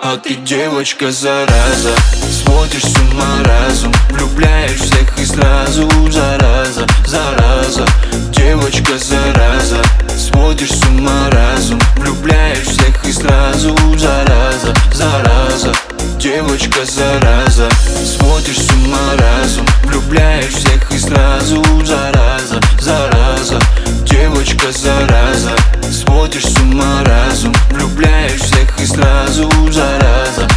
А ты девочка зараза, сводишь с ума разум, влюбляешь всех и сразу, зараза, зараза. Девочка зараза, сводишь с ума разум, влюбляешь всех и сразу, зараза, зараза. Девочка зараза, сводишь с ума разум, влюбляешь всех и сразу, зараза, зараза. Девочка зараза, сводишь с ума разум, влюбляешь всех и сразу, зараза,